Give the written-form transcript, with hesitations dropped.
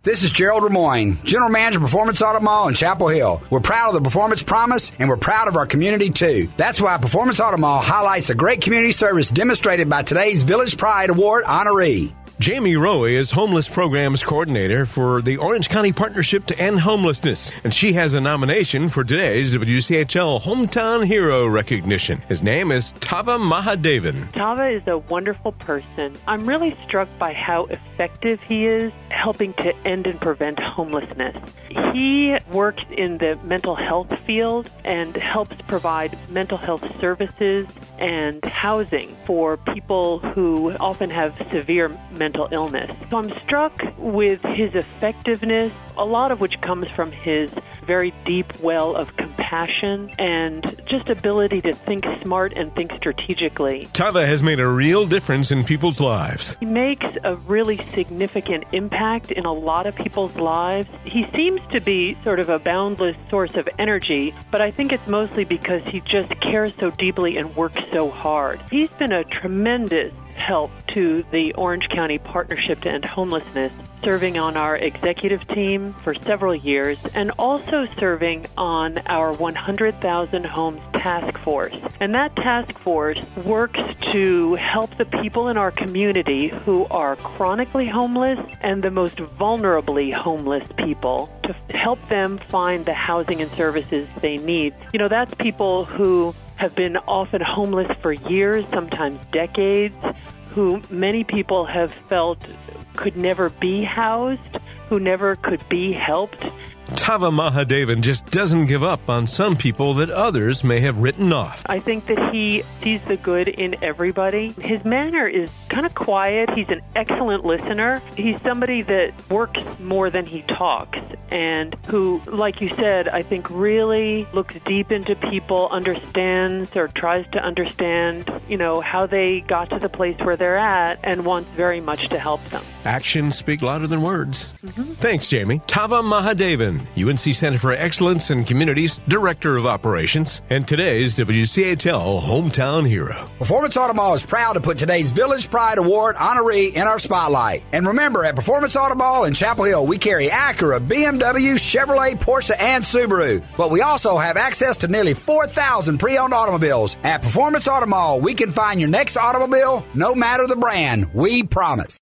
This is Gerald Lemoyne, General Manager of Performance Auto Mall in Chapel Hill. We're proud of the Performance Promise, and we're proud of our community, too. That's why Performance Auto Mall highlights the great community service demonstrated by today's Village Pride Award honoree. Jamie Rowe is Homeless Programs Coordinator for the Orange County Partnership to End Homelessness, and she has a nomination for today's WCHL Hometown Hero recognition. His name is Tava Mahadevan. Tava is a wonderful person. I'm really struck by how effective he is helping to end and prevent homelessness. He works in the mental health field and helps provide mental health services and housing for people who often have severe mental illness. So I'm struck with his effectiveness, a lot of which comes from his very deep well of compassion and just ability to think smart and think strategically. Tava has made a real difference in people's lives. He makes a really significant impact in a lot of people's lives. He seems to be sort of a boundless source of energy, but I think it's mostly because he just cares so deeply and works so hard. He's been a tremendous help to the Orange County Partnership to End Homelessness, serving on our executive team for several years and also serving on our 100,000 Homes Task Force. And that task force works to help the people in our community who are chronically homeless and the most vulnerably homeless people to help them find the housing and services they need. You know, that's people who have been often homeless for years, sometimes decades, who many people have felt could never be housed, who never could be helped. Tava Mahadevan just doesn't give up on some people that others may have written off. I think that he sees the good in everybody. His manner is kind of quiet. He's an excellent listener. He's somebody that works more than he talks and who, like you said, I think really looks deep into people, understands or tries to understand, you know, how they got to the place where they're at and wants very much to help them. Actions speak louder than words. Thanks, Jamie. Tava Mahadevan, UNC Center for Excellence in Communities, Director of Operations, and today's WCHL Hometown Hero. Performance Auto Mall is proud to put today's Village Pride Award honoree in our spotlight. And remember, at Performance Auto Mall in Chapel Hill, we carry Acura, BMW, Chevrolet, Porsche, and Subaru. But we also have access to nearly 4,000 pre-owned automobiles. At Performance Auto Mall, we can find your next automobile, no matter the brand. We promise.